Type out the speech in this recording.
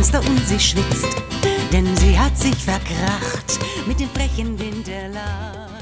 Fenster und sie schwitzt, denn sie hat sich verkracht mit dem frechen Winterlauf.